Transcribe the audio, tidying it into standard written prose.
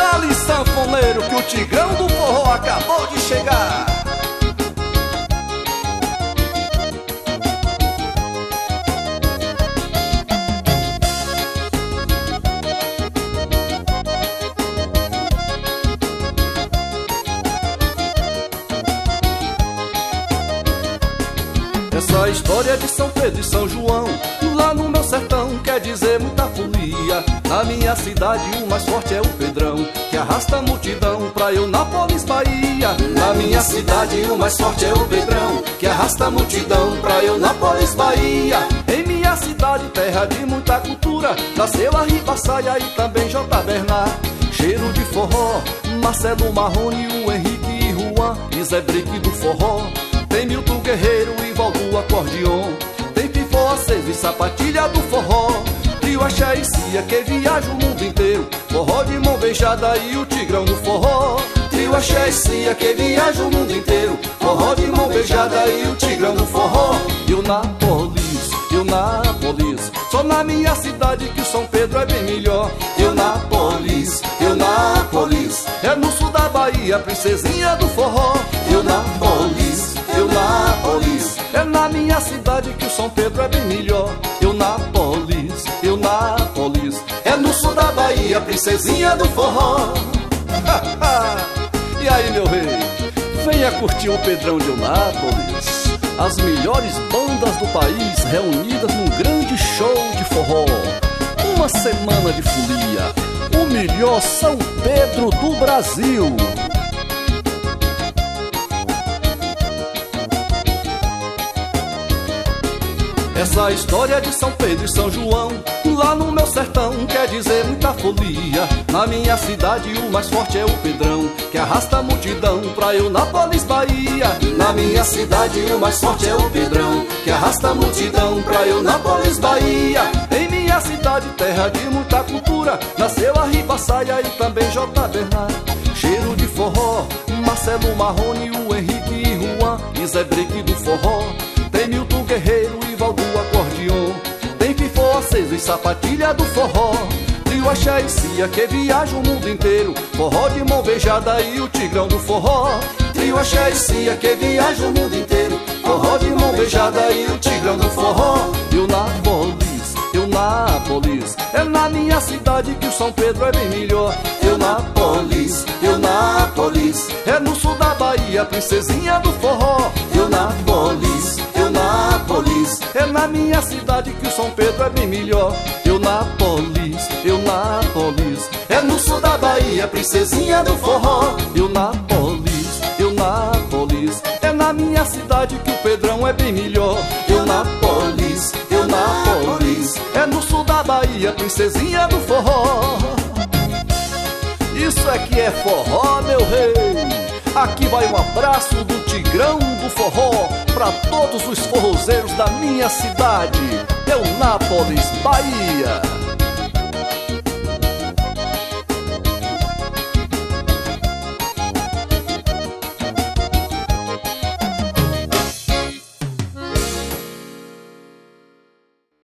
Dale, sanfoneiro, que o Tigrão do Forró acabou de chegar. Essa história de São Pedro e São João, lá no meu sertão, quer dizer muita folia. Na minha cidade o mais forte é o Pedrão, que arrasta a multidão pra Eunápolis, Bahia. Na minha cidade o mais forte é o Pedrão, que arrasta a multidão pra Eunápolis, Bahia. Em minha cidade, terra de muita cultura, nasceu a Ribaçaia e também J. Bernard. Cheiro de forró, Marcelo Marrone, o Henrique e Juan, e Zé Brique do forró. Tem Milton Guerreiro e Val do acordeon, tem Pifó aceso e sapatilha do forró. Trio Axé e Cia que viaja o mundo inteiro, forró de mão beijada e o Tigrão do forró. Trio Axé e Cia que viaja o mundo inteiro, forró de mão beijada e o Tigrão do forró. Eunápolis, só na minha cidade que o São Pedro é bem melhor. Eunápolis, é no sul da Bahia, princesinha do forró. Eunápolis, é na minha cidade que o São Pedro é bem melhor. Eunápolis, é no sul da Bahia, princesinha do forró. E aí, meu rei, venha curtir o Pedrão de Eunápolis. As melhores bandas do país reunidas num grande show de forró. Uma semana de folia, o melhor São Pedro do Brasil. Essa história de São Pedro e São João, lá no meu sertão, quer dizer muita folia. Na minha cidade o mais forte é o Pedrão, que arrasta a multidão pra Eunápolis, Bahia. Na minha cidade o mais forte é o Pedrão, que arrasta a multidão pra Eunápolis, Bahia. Em minha cidade, terra de muita cultura, nasceu a Ribaçaia e também J. Bernard. Cheiro de forró, Marcelo Marrone, o Henrique e Juan, e Zé Brique do forró. Tem Milton Guerreiro e Val do acordeon, tem Pifó aceso e sapatilha do forró. Trio Axé e Cia que viaja o mundo inteiro, forró de mão beijada e o Tigrão do forró. Trio Axé e Cia que viaja o mundo inteiro, forró de mão beijada e o Tigrão do forró. Eunápolis, é na minha cidade que o São Pedro é bem melhor. Eunápolis, é no sul da Bahia, princesinha do forró. Eunápolis, é na minha cidade que o São Pedro é bem melhor. Eunápolis, é no sul da Bahia, princesinha do forró. Eunápolis, é na minha cidade que o Pedrão é bem melhor. Eunápolis, é no sul da Bahia, princesinha do forró. Isso aqui é forró, meu rei. Aqui vai um abraço do Tigrão do forró pra todos os forrozeiros da minha cidade, Eunápolis, Bahia.